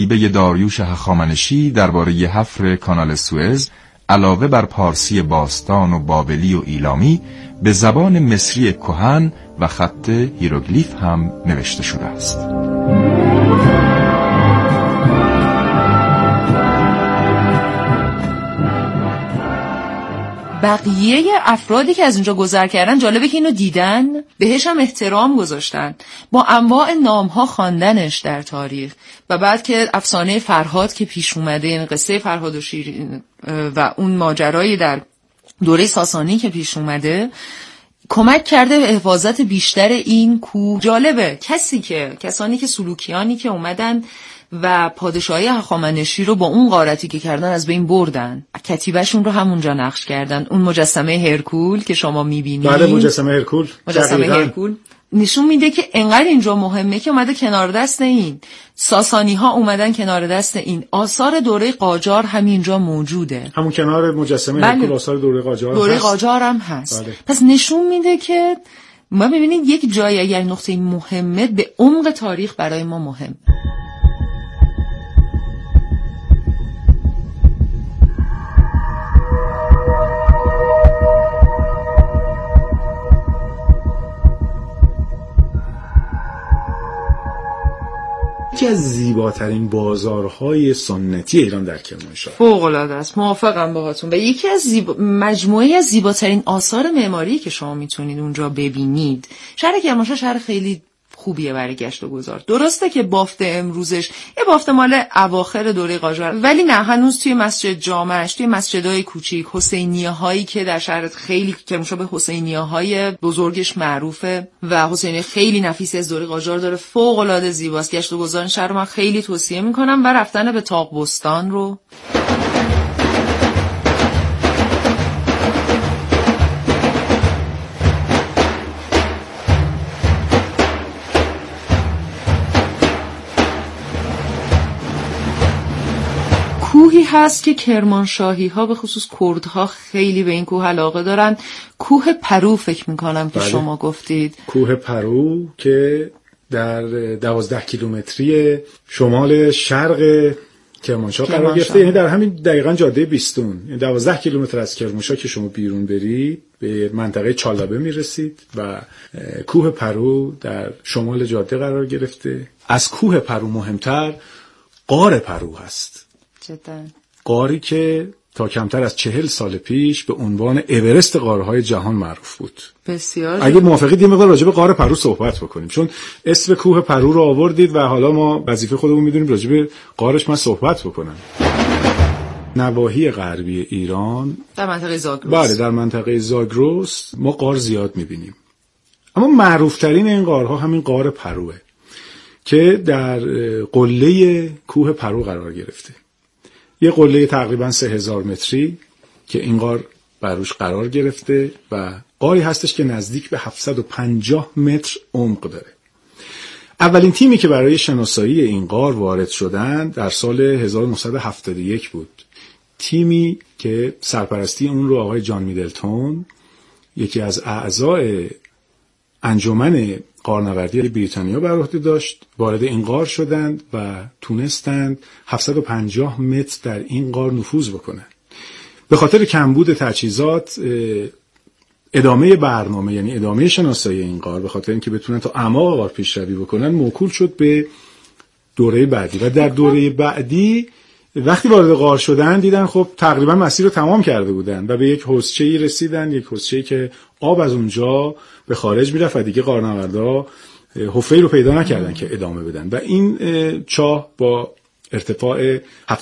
به داریوش هخامنشی درباره حفر کانال سوئز علاوه بر پارسی باستان و بابلی و ایلامی به زبان مصری کهن و خط هیروگلیف هم نوشته شده است. بقیه افرادی که از اینجا گذر کردن جالبه که اینو دیدن، بهش هم احترام گذاشتن، با انواع نامها خواندنش در تاریخ. و بعد که افسانه فرهاد که پیش اومده، این قصه فرهاد و شیرین و اون ماجرایی در دوره ساسانی که پیش اومده، کمک کرده به حفاظت بیشتر این کوه. جالبه کسانی که سلوکیانی که اومدن و پادشاهی هخامنشی رو با اون غارتی که کردن از بین بردن، کتیبه‌شون رو همونجا نقش کردن. اون مجسمه هرکول که شما می‌بینید، بله مجسمه هرکول نشون میده که انقدر اینجا مهمه که اومده کنار دست این. ساسانی ها اومدن کنار دست این. آثار دوره قاجار همینجا موجوده، همون کنار مجسمه هرکول آثار دوره قاجار هم هست. بله. پس نشون میده که ما ببینید یک جایی اگر نقطه مهمه به عمق تاریخ برای ما مهم. یکی از زیباترین بازارهای سنتی ایران در کرمانشاه. فوق‌العاده است، موافقم باهاتون. و یکی از مجموعه از زیباترین آثار معماری که شما میتونید اونجا ببینید. شهر کرمانشاه شهر خیلی خوبیه برای گشت و گذار. درسته که بافت امروزش یه بافت مال اواخر دوره قاجار، ولی نه، هنوز توی مسجد جامعش، توی مسجدهای کوچیک، حسینیه هایی که در شهر خیلی کرمانشاه به حسینیه های بزرگش معروفه و حسینیه خیلی نفیسی از دوره قاجار داره، فوق العاده زیباست. گشت و گذار شهر رو من خیلی توصیه میکنم و رفتن به تاقبستان رو. کوهی هست که کرمانشاهی ها به خصوص کردها خیلی به این کوه علاقه دارن. کوه پرو فکر میکنم که شما گفتید. کوه پرو که در 12 کیلومتری شمال شرق کرمانشاه قرار گرفته، یعنی در همین دقیقاً جاده بیستون، یعنی 12 کیلومتر از کرمانشاه که شما بیرون بری به منطقه چالابه میرسید و کوه پرو در شمال جاده قرار گرفته. از کوه پرو مهمتر غار پرو هست. جدا. غاری که تا کمتر از 40 سال پیش به عنوان اورست غارهای جهان معروف بود. بسیار. اگه موافقید یه مقدار راجع به غار پرو صحبت بکنیم، چون اسم کوه پرو رو آوردید و حالا ما وظیفه خودمون میدونیم راجع به غارش من صحبت بکنم. نواحی غربی ایران در منطقه زاگرس، بله در منطقه زاگرس ما غار زیاد میبینیم، اما معروفترین این غارها همین غار پروه که در قله کوه پرو قرار گرفته. یه قله تقریبا 3000 متری که این غار بروش قرار گرفته و غاری هستش که نزدیک به 750 متر عمق داره. اولین تیمی که برای شناسایی این غار وارد شدن در سال 1971 بود. تیمی که سرپرستی اون رو آقای جان میدلتون، یکی از اعضای انجمن غارنوردی بریتانیا بر عهده داشت، وارد این غار شدند و تونستند 750 متر در این غار نفوذ بکنند. به خاطر کمبود تجهیزات ادامه برنامه، یعنی ادامه شناسایی این غار، به خاطر اینکه بتونن تا اعماق غار پیشروی بکنن، موکول شد به دوره بعدی. و در دوره بعدی وقتی وارد غار شدن دیدن خب تقریبا مسیر رو تمام کرده بودن و به یک حوضچه‌ای رسیدن، یک حوضچه‌ای که آب از اونجا به خارج میرفت و دیگه غارنوردا حفره‌ای رو پیدا نکردن که ادامه بدن. و این چاه با ارتفاع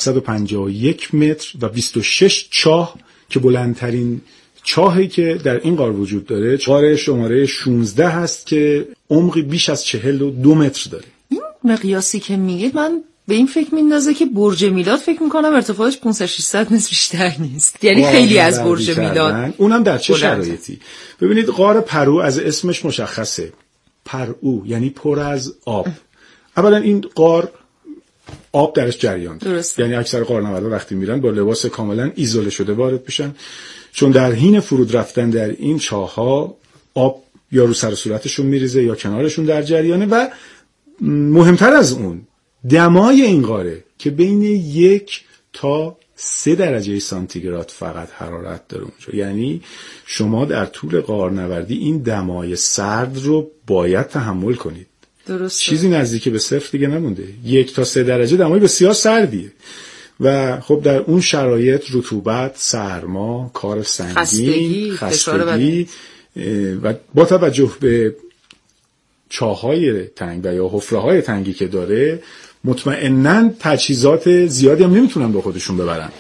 751 متر و 26 چاه که بلندترین چاهی که در این غار وجود داره، غار شماره 16 هست که عمقی بیش از 42 متر داره. این مقیاسی که میگید من به این فکر میندازه که برج میلاد فکر میکنم ارتفاعش 500-600 متر بیشتر نیست، یعنی خیلی از برج میلاد. اونم در چه شرایطی؟ ببینید غار پرو از اسمش مشخصه، پرو یعنی پر از آب. اولا این غار آب درش جریان داره، یعنی اکثر غارنوردا وقتی میرن با لباس کاملا ایزوله شده وارد میشن، چون در حین فرود رفتن در این چاه‌ها آب یا رو سر و صورتشون میریزه یا کنارشون در جریانه. و مهمتر از اون دمای این غاره که بین 1 تا 3 درجه سانتیگراد فقط حرارت داره اونجا. یعنی شما در طول غارنوردی این دمای سرد رو باید تحمل کنید. درسته. چیزی نزدیک به 0 دیگه نمونده. 1 تا 3 درجه دمای بسیار سردیه و خب در اون شرایط رطوبت، سرما، کار سنگین، خستگی و با توجه به چاه‌های تنگ و یا حفره‌های تنگی که داره مطمئناً تجهیزات زیادی هم نمیتونن با خودشون ببرن.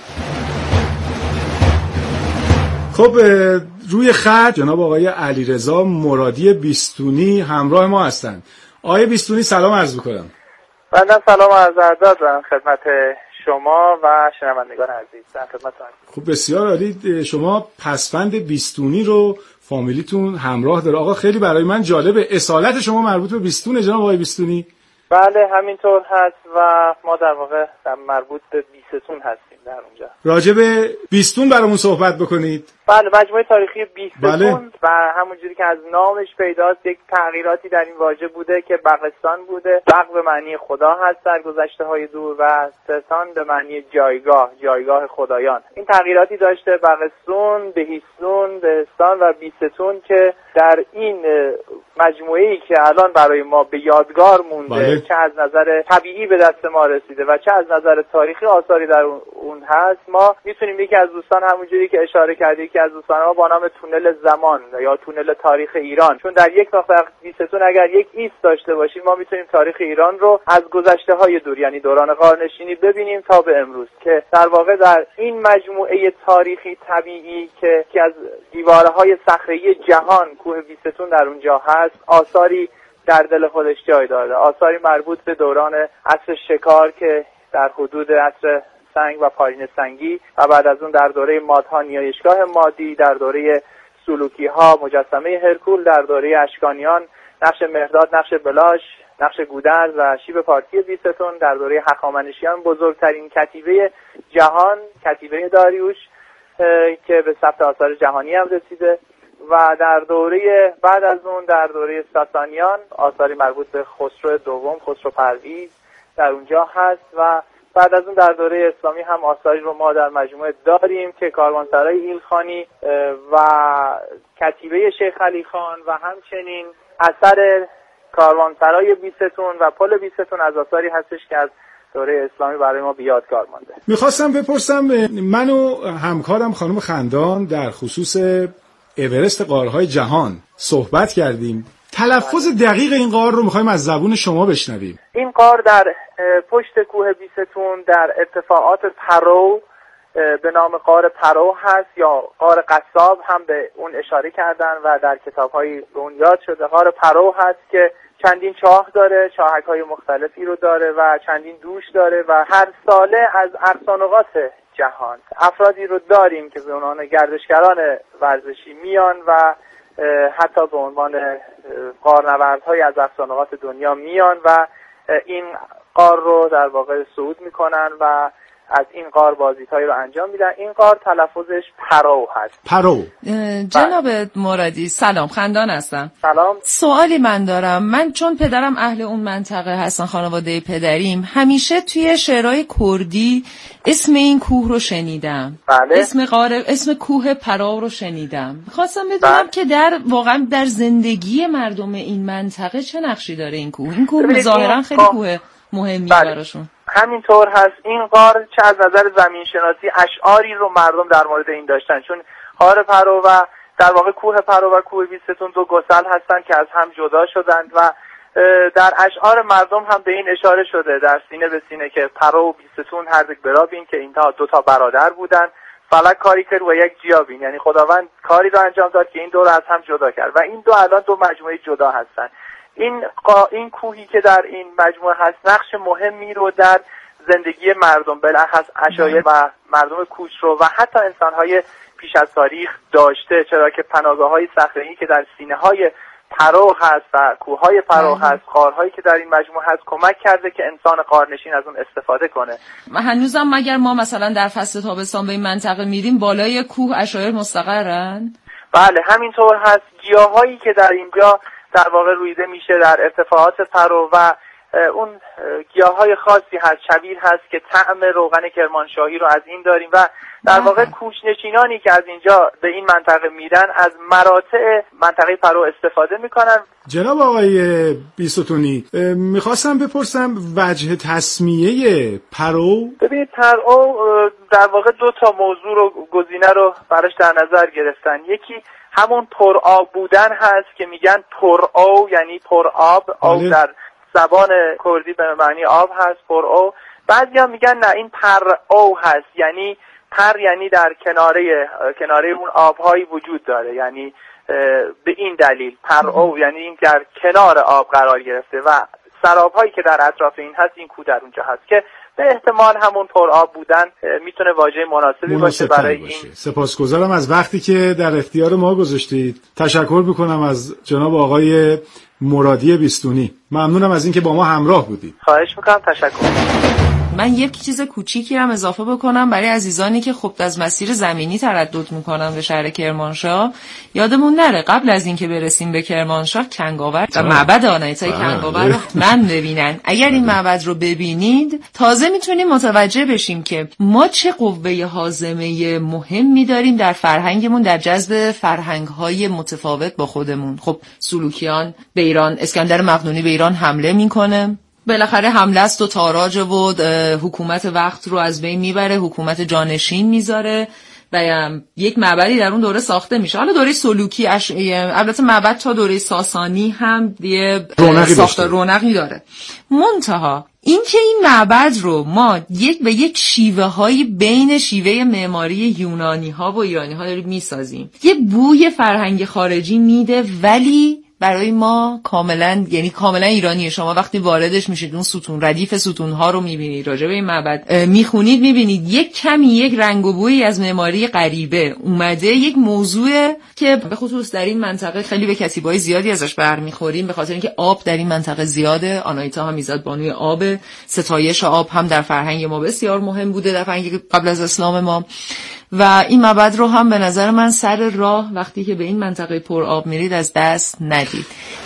خب روی خط جناب آقای علیرضا مرادی بیستونی همراه ما هستن. آقای بیستونی سلام عرض می‌کنم. بنده سلام عرض ادب دارم خدمت شما و شنوندگان عزیز. در خدمتتون. خب بسیار عالی. شما پسفند بیستونی رو فامیلیتون همراه داره. آقا خیلی برای من جالبه. اصالت شما مربوط به بیستونه جناب آقای بیستونی؟ بله همینطور هست و ما در واقع مربوط به بیستون هستیم در اونجا. راجع به بیستون برامون صحبت بکنید. بله مجموعه تاریخی بیستون. بله. و همونجوری که از نامش پیداست یک تغییراتی در این واژه بوده که بقستان بوده. بق به معنی خدا هست در گذشته‌های دور و ستان به معنی جایگاه خدایان. این تغییراتی داشته بقستون، بهیستون، بهستان و بیستون که در این مجموعه‌ای که الان برای ما به یادگار مونده. بله. چه از نظر طبیعی به دست ما رسیده و چه از نظر تاریخی آثاری در اون هست، ما میتونیم یکی از دوستان همونجوری که اشاره کردید که از دوستان ما با نام تونل زمان یا تونل تاریخ ایران، چون در یک نقطه بیستون اگر یک ایست داشته باشیم ما میتونیم تاریخ ایران رو از گذشته‌های دور یعنی دوران غارنشینی ببینیم تا به امروز که در واقع در این مجموعه تاریخی طبیعی که از دیوارهای صخره‌ای جهان کوه بیستون در اونجا هست آثاری در دل خودش جای داره. آثاری مربوط به دوران عصر شکار که در حدود عصر سنگ و پارین سنگی و بعد از اون در دوره مادها نیایشگاه مادی، در دوره سلوکی ها مجسمه هرکول، در دوره اشکانیان نقش مهرداد، نقش بلاش، نقش گودرز و شیب پارتی بیستون، در دوره هخامنشیان بزرگترین کتیبه جهان کتیبه داریوش که به ثبت آثار جهانی هم رسیده و در دوره بعد از اون در دوره ساسانیان آثاری مربوط به خسرو دوم، خسرو پرویز در اونجا هست و بعد از اون در دوره اسلامی هم آثاری رو ما در مجموعه داریم که کاروانسرای ایلخانی و کتیبه شیخ علی خان و همچنین اثر کاروانسرای بیستون و پل بیستون از آثاری هستش که از دوره اسلامی برای ما بیادگار مانده. میخواستم بپرسم من و همکارم خانم خندان در خصوص اورست غارهای جهان صحبت کردیم. تلفظ دقیق این غار رو میخوایم از زبون شما بشنویم. این غار در پشت کوه بیستون در ارتفاعات پرو به نام غار پرو هست یا غار قصاب هم به اون اشاره کردن و در کتاب‌های اون یاد شده. غار پرو هست که چندین چاه داره، چاهک‌های مختلفی رو داره و چندین دوش داره و هر ساله از اقصانقاط جهان افرادی رو داریم که به عنوان گردشگران ورزشی میان و حتی به عنوان غارنوردهای از اقصانقاط دنیا میان و این غار رو در واقع صعود میکنن و از این غار بازدیدهایی رو انجام میدن. این غار تلفظش پرو هست. پرو. جناب مرادی سلام، خندان هستم. سلام. سوالی من دارم. من چون پدرم اهل اون منطقه هستن، خانواده پدریم، همیشه توی شعرهای کردی اسم این کوه رو شنیدم. بله. اسم کوه پرو رو شنیدم. خواستم بدونم که واقعا در زندگی مردم این منطقه چه نقشی داره این کوه؟ این کوه ظاهرا خیلی کوه مهمیه براشون. همینطور هست. این غار چه از نظر زمین شناسی اشعاری رو مردم در مورد این داشتن، چون غار پرو و در واقع کوه پرو و کوه بیستون دو گسل هستن که از هم جدا شدند و در اشعار مردم هم به این اشاره شده در سینه به سینه که پرو و بیستون هر دو برابین که اینها دو تا برادر بودن. فلک کاری کرد و یک جیابین، یعنی خداوند کاری رو انجام داد که این دو رو از هم جدا کرد و این دو الان دو مجموعه جدا هستن. این کوهی که در این مجموعه هست نقش مهمی رو در زندگی مردم بالاخص عشایر و مردم کوچ رو و حتی انسان‌های پیش از تاریخ داشته، چرا که پناهگاه‌های صخره‌ای که در سینه‌های پرو هست و کوههای پرو هست، غارهایی که در این مجموعه هست کمک کرده که انسان غارنشین از اون استفاده کنه. و هنوزم مگر ما مثلا در فصل تابستان به این منطقه میریم بالای کوه عشایر مستقرن؟ بله همینطور هست. گیاهایی که در اینجا در واقع رویده میشه در ارتفاعات پرو و اون گیاهای خاصی هست، شبیه هست که طعم روغن کرمانشاهی رو از این داریم و در واقع کوچنشینانی که از اینجا به این منطقه میرن از مراتع منطقه پرو استفاده میکنن. جناب آقای بیستونی، میخواستم بپرسم وجه تسمیه پرو؟ ببینید پرو در واقع 2 تا موضوع رو گزینه رو براش در نظر گرفتن. یکی همون پرآب بودن هست که میگن پرآب، یعنی پرآب. آب در زبان کردی به معنی آب هست، پرآب. بعضیا میگن نه این پرآب هست، یعنی پر یعنی در کناره اون آبهایی وجود داره، یعنی به این دلیل پرآب یعنی این در کنار آب قرار گرفته و سرابهایی که در اطراف این هست این کو در اونجا هست که به احتمال همون پرآب بودن میتونه واژه مناسبی باشه برای این. سپاسگزارم از وقتی که در اختیار ما گذاشتید. تشکر میکنم از جناب آقای مرادی بیستونی. ممنونم از اینکه با ما همراه بودید. خواهش میکنم، تشکر. من یک چیز کوچیکی هم اضافه بکنم برای عزیزانی که خب از مسیر زمینی تردد میکنن به شهر کرمانشاه. یادمون نره قبل از اینکه برسیم به کرمانشاه کنگاور و معبد آناهیتای کنگاور رو حتما ببینن. اگر این معبد رو ببینید تازه میتونیم متوجه بشیم که ما چه قوه هاضمه مهمی داریم در فرهنگمون، در جذب فرهنگ‌های متفاوت با خودمون. خب سلوکیان به ایران، اسکندر مقدونی به ایران حمله میکنه، بالاخره حمله است و تاراج و حکومت وقت رو از بین میبره، حکومت جانشین میذاره و یک معبدی در اون دوره ساخته میشه. حالا دوره سلوکی البته معبد تا دوره ساسانی هم یه رونقی داره. منتها این که این معبد رو ما یک شیوه هایی بین شیوه معماری یونانی ها و ایرانی ها داریم میسازیم، یه بوی فرهنگ خارجی میده ولی برای ما کاملا ایرانیه. شما وقتی واردش میشید اون ستون، ردیف ستون ها رو میبینید، راجع به این معبد میخونید، میبینید یک رنگ و بویی از معماری غریبه اومده. یک موضوع که به خصوص در این منطقه خیلی به کتیبای زیادی ازش برمیخوریم، به خاطر اینکه آب در این منطقه زیاده. آناهیتا هم میزد بانوی آب، ستایش آب هم در فرهنگ ما بسیار مهم بوده، در فرهنگ قبل از اسلام ما. و این معبد رو هم به نظر من سر راه وقتی که به این منطقه پر آب میرید از دست ندید.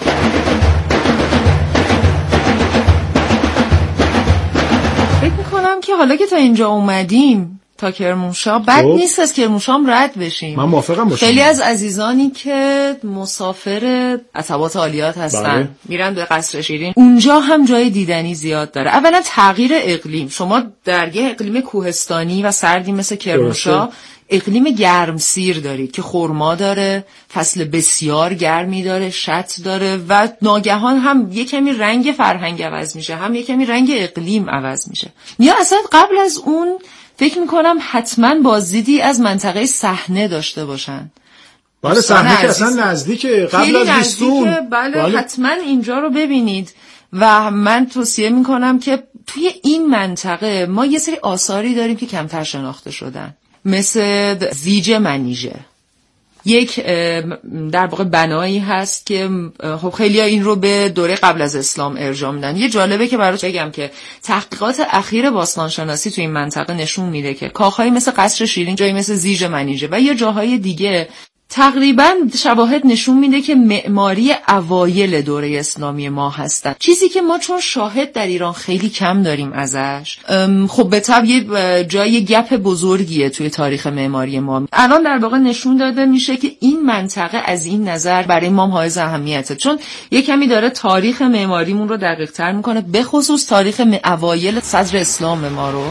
فکر میکنم که حالا که تا اینجا اومدیم تا کرمانشاه بد نیست از کرمانشاه هم رد بشیم. من موافقم باشم. خیلی از عزیزانی که مسافر عتبات عالیات هستن میرن به قصر شیرین، اونجا هم جای دیدنی زیاد داره. اولا تغییر اقلیم، شما در یه اقلیم کوهستانی و سردی مثل کرمانشاه اقلیم گرمسیر دارید که خرما داره، فصل بسیار گرمی داره، شط داره و ناگهان هم یه کمی رنگ فرهنگ عوض میشه، هم یه کمی رنگ اقلیم عوض میشه. یا اصلا قبل از اون فکر میکنم حتما بازدیدی از منطقه صحنه داشته باشن. بله صحنه که اصلا نزدیکه، قبل از بیستون. بله حتما اینجا رو ببینید و من توصیه میکنم که توی این منطقه ما یه سری آثاری داریم که کمتر شناخته شدن، مثل زیج منیژه. یک در واقع بنایی هست که خب خیلی‌ها این رو به دوره قبل از اسلام ارجاع میدن. یه جالبه که برات بگم که تحقیقات اخیر باستانشناسی تو این منطقه نشون میده که کاخهایی مثل قصر شیرین، جایی مثل زیج منیژه و یا جاهای دیگه تقریبا شواهد نشون میده که معماری اوایل دوره اسلامی ما هستن، چیزی که ما چون شاهد در ایران خیلی کم داریم ازش. خب به طبع یه جای گپ بزرگیه توی تاریخ معماری ما. الان در واقع نشون داده میشه که این منطقه از این نظر برای ما حائز اهمیته، چون یه کمی داره تاریخ معماریمون رو دقیق تر میکنه، به خصوص تاریخ اوایل صدر اسلام ما رو.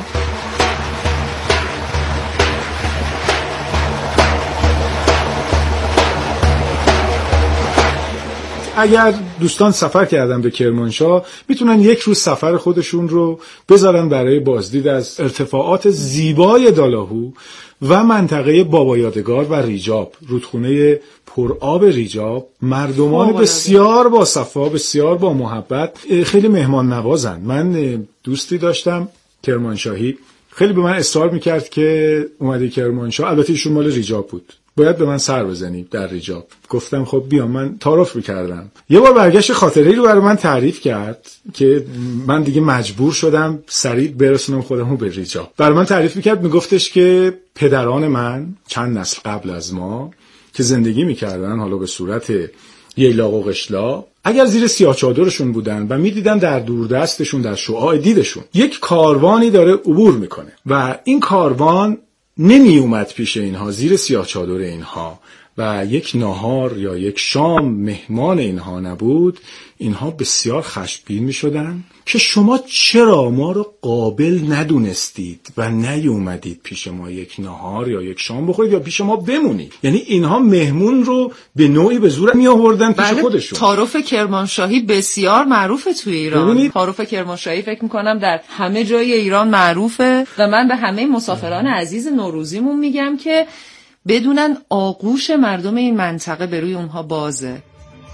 اگر دوستان سفر کردن به کرمانشاه میتونن یک روز سفر خودشون رو بذارن برای بازدید از ارتفاعات زیبای دالاهو و منطقه بابا یادگار و ریجاب، رودخونه پرآب ریجاب. مردمان بسیار با صفا، بسیار با محبت، خیلی مهمان نوازن. من دوستی داشتم کرمانشاهی، خیلی به من اصرار میکرد که اومده کرمانشاه، البته ایشون مال ریجاب بود، باید به من سر بزنی در ریجاب. گفتم خب بیام. من تعارف میکردم. یه بار برگشت خاطره‌ای رو برای من تعریف کرد که من دیگه مجبور شدم سریع برسونم خودمو به ریجاب. برای من تعریف میکرد، میگفتش که پدران من چند نسل قبل از ما که زندگی میکردن حالا به صورت ییلاق و قشلا، اگر زیر سیاه چادرشون بودن و میدیدن در دوردستشون، در شعاع دیدشون یک کاروانی داره عبور میکنه و این کاروان نمی اومد پیش اینها، زیر سیاه چادر اینها، و یک ناهار یا یک شام مهمان اینها نبود، اینها بسیار خشمگین می شدن که شما چرا ما رو قابل ندونستید و نیومدید پیش ما یک ناهار یا یک شام بخورید یا پیش ما بمونید. یعنی اینها مهمون رو به نوعی به زور می آوردن پیش خودشون. تعارف کرمانشاهی بسیار معروفه توی ایران. تعارف کرمانشاهی فکر می‌کنم در همه جای ایران معروفه و من به همه مسافران عزیز نوروزیمون میگم که بدونن آغوش مردم این منطقه به روی اونها بازه.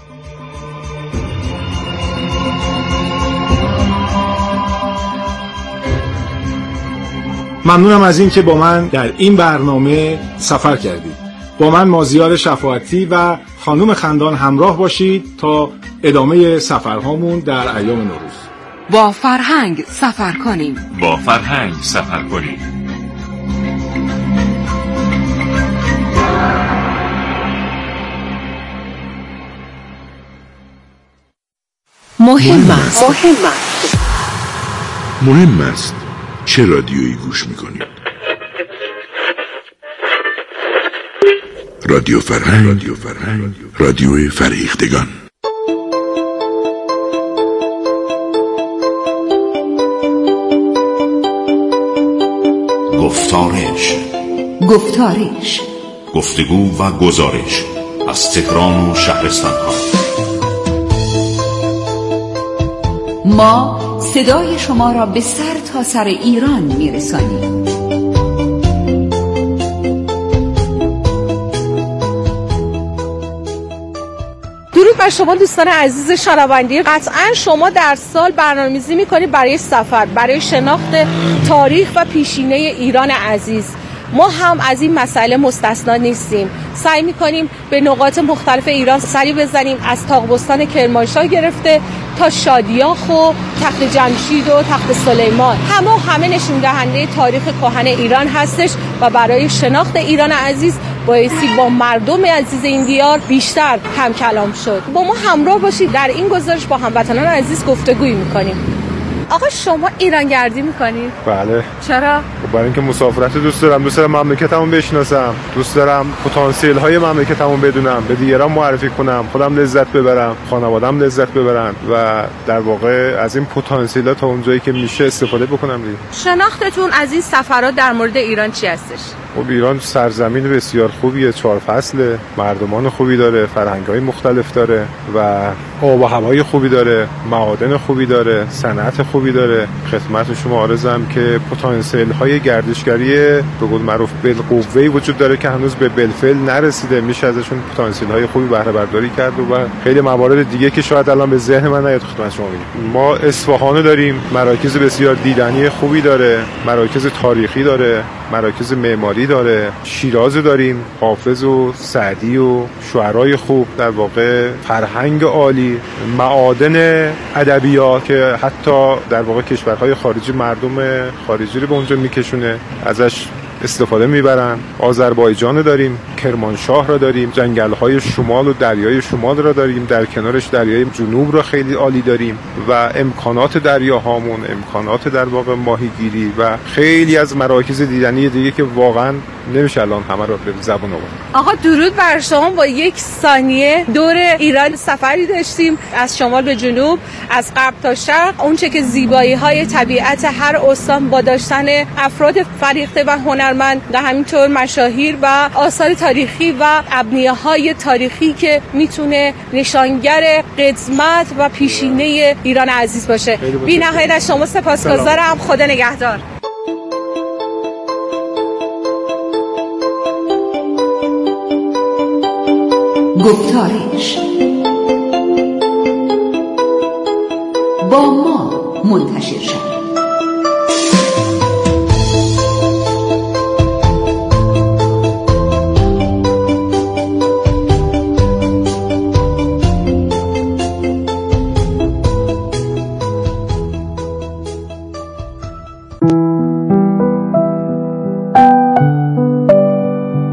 ممنونم از این که با من در این برنامه سفر کردید. با من مازیار شفاعتی و خانم خندان همراه باشید تا ادامه سفرهامون در ایام نوروز. با فرهنگ سفر کنیم. با فرهنگ سفر کنیم. مهم است چه رادیویی گوش میکنید. رادیو فرهنگ، رادیوی فرهیختگان. گفتارش، گفتگو و گزارش از تهران و شهرستان‌ها. ما صدای شما را به سر تا سر ایران میرسانیم. درود بر شما دوستان عزیز شنونده. قطعا شما در سال برنامه‌ریزی می‌کنید برای سفر، برای شناخت تاریخ و پیشینه ایران عزیز. ما هم از این مسئله مستثنا نیستیم. سعی می‌کنیم به نقاط مختلف ایران سری بزنیم، از تاق‌بستان کرمانشاه گرفته تا شادیاخ و تخت جمشید و تخت سلیمان. همه نشون دهنده تاریخ کهن ایران هستش و برای شناخت ایران عزیز بایستی با مردم عزیز این دیار بیشتر هم کلام شد. با ما همراه باشید. در این گزارش با هموطنان عزیز گفتگویی می‌کنیم. آقا شما ایرانگردی میکنید؟ بله. چرا؟ برای اینکه مسافرت دوست دارم مملکتمو بشناسم، دوست دارم پتانسیل های مملکتمو بدونم، به دیگران معرفی کنم، خودم لذت ببرم، خانواده‌ام لذت ببرن و در واقع از این پتانسیل‌ها تا اونجایی که میشه استفاده بکنم دیگه. شناختتون از این سفرات در مورد ایران چی هستش؟ خب ایران سرزمین بسیار خوبیه، 4 فصله، مردمان خوبی داره، فرهنگ‌های مختلف داره و آب و هوای خوبی داره، معادن خوبی داره، صنعت خوبی داره. خدمت شما عرضم که پتانسیل‌های گردشگری به قول معروف بالقوه‌ای وجود داره که هنوز به بالفعل نرسیده. میشه ازشون پتانسیل‌های خوبی بهره برداری کرد و خیلی موارد دیگه که شاید الان به ذهن من نیاد خدمت شما بگم. ما اصفهان داریم، مراکز بسیار دیدنی خوبی داره، مراکز تاریخی داره، مراکز معماری داره، شیراز داریم، حافظ و سعدی و شعرای خوب، در واقع فرهنگ عالی، معادن ادبیات که حتی در واقع کشورهای خارجی مردم خارجی رو به اونجا میکشونه، ازش استفاده میبرن. آذربایجان داریم، کرمانشاه را داریم، جنگل‌های شمال و دریای شمال را داریم، در کنارش دریای جنوب را خیلی عالی داریم و امکانات دریاهامون، امکانات در واقع ماهیگیری و خیلی از مراکز دیدنی دیگه که واقعا نمیشه الان همه رو به زبون آورد. آقا درود بر شما. با 1 ثانیه دور ایران سفری داشتیم، از شمال به جنوب، از غرب تا شرق. اونچه که زیبایی‌های طبیعت هر استان با داشتن افراد فریخته و هنرمند و همینطور مشاهیر و آثار تاریخی و ابنیه‌های تاریخی که میتونه نشانگر قدمت و پیشینه ایران عزیز باشه. بی‌نهایت از شما سپاسگزارم. خدا نگهدار. گفتارش با ما منتشر شد.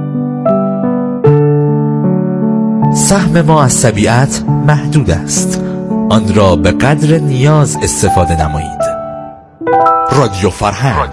سهم ما از طبیعت محدود است. آن را به قدر نیاز استفاده نمایید. رادیو فرهنگ.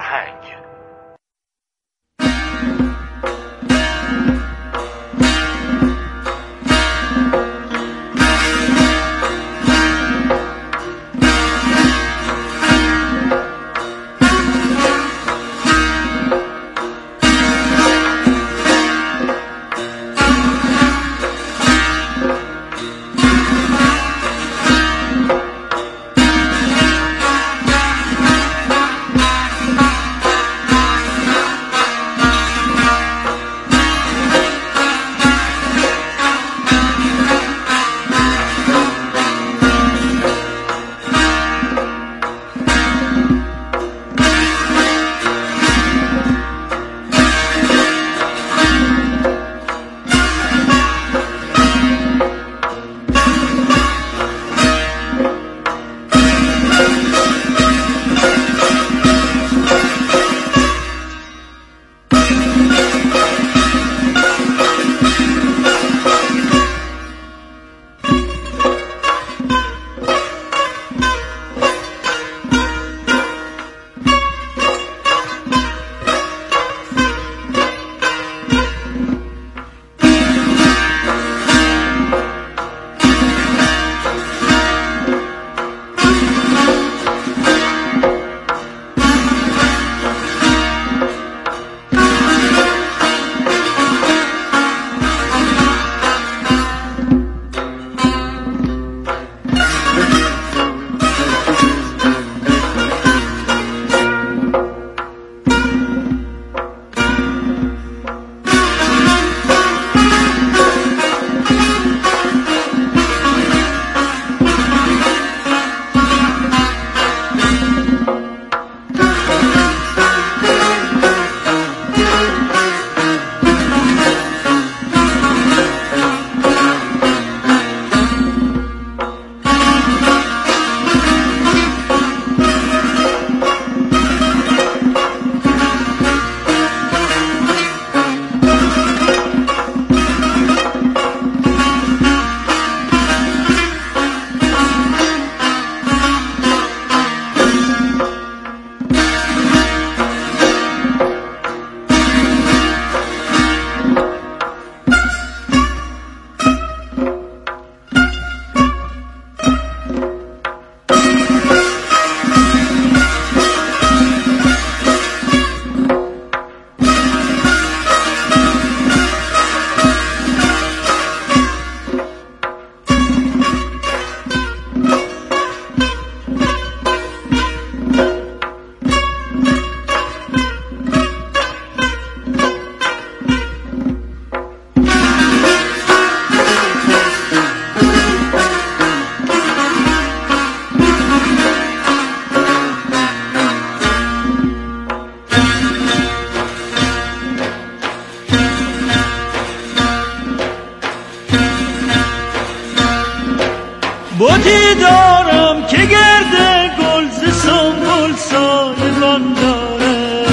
بودی دارم که گرد گل ز سنبل سایبان داره،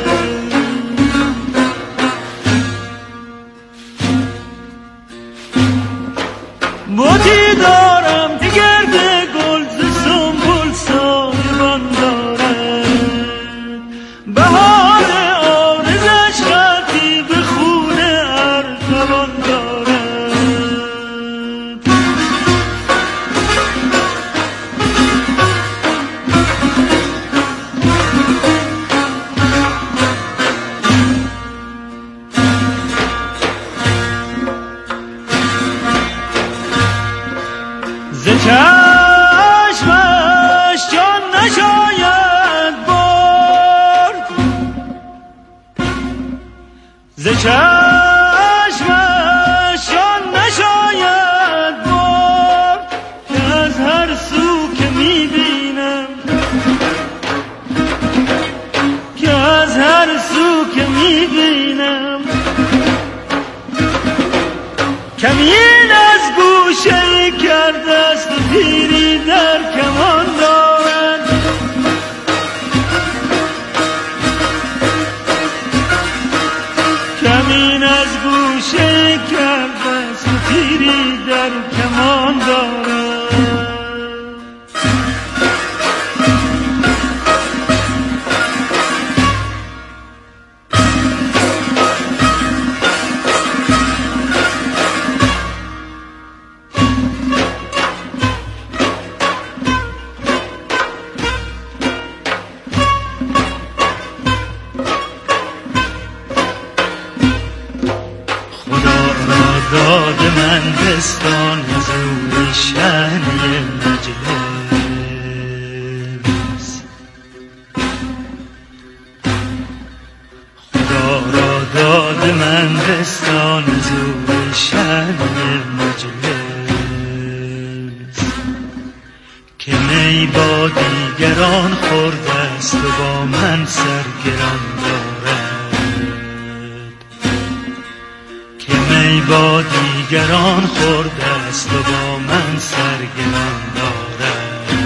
بودی دارم که گرد گل ز سنبل سایبان داره، بهار آرزش خطی به خونه ارغوان داره. چشمش جان نشاید برد، ز چشمش جان نشاید برد، که از هر سو که میبینم، که از هر سو که میبینم، کمین از گوشه کرده است و تیری در کمان دارد، کمین از گوشه کرده است و تیری در کمان دارد. داد من بستان زور شهر مجلس که می با دیگران خورده است و با من سرگران دارد، که می با دیگران خورده است و با من سرگران دارد.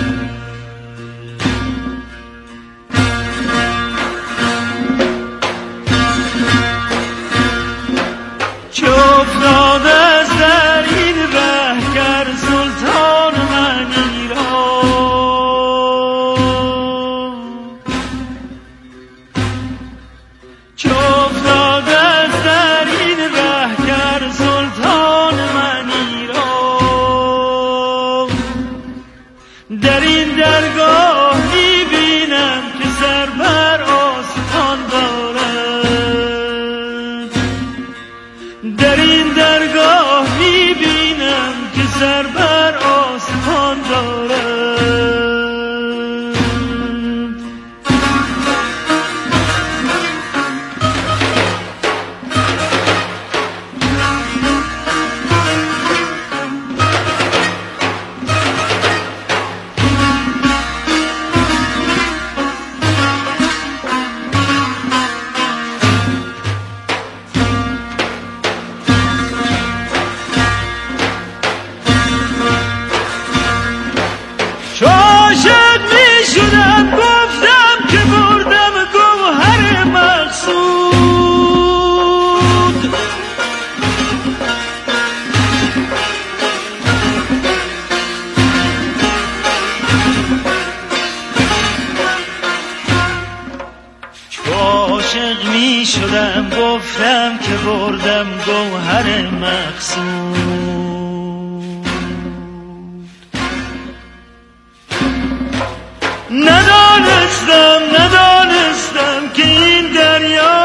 گفتم که بردم گوهر مقصود، ندانستم که این دریا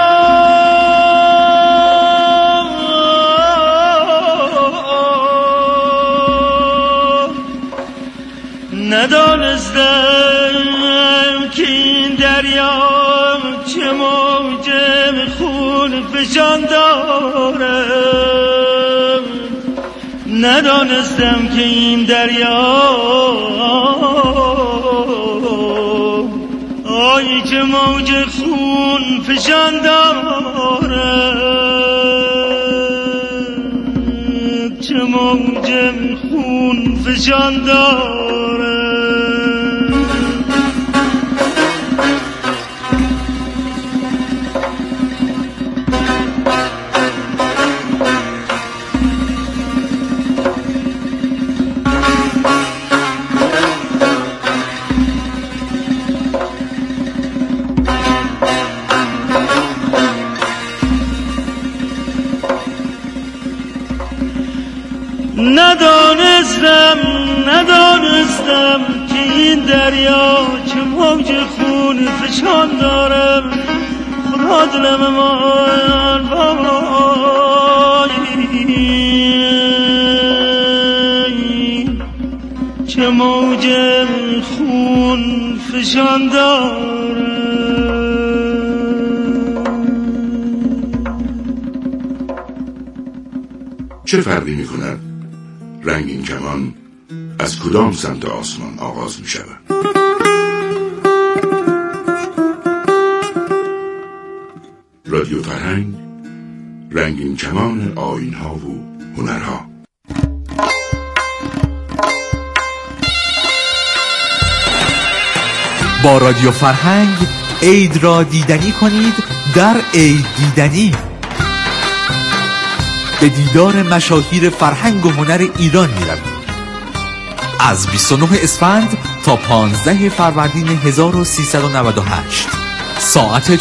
چه موج خون فشان دارم، ندانستم که این دریا آی چه موج خون فشان دارم، چه موج خون فشان دارم. ندانستم که این دریا چه موج خون فشان دارم، خدا دلم من چه موج خون فشان دارم. چه فرقی می کند رنگین کمان از کدام سمت آسمان آغاز می شود؟ رادیو فرهنگ، رنگین کمان آیین‌ها و هنرها. با رادیو فرهنگ عید را دیدنی کنید در عید دیدنی. به دیدار مشاهیر فرهنگ و هنر ایران می روید. از 29 اسفند تا 15 فروردین 1398 ساعت